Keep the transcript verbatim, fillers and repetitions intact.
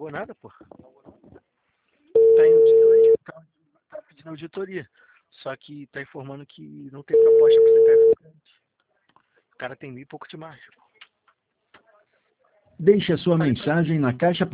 pagou nada, pô. Tá em auditoria, tá, tá pedindo auditoria. Só que tá informando que não tem proposta pro C P F do cliente. O cara tem mil e pouco de margem. Deixe a sua Falei pra ele. mensagem na caixa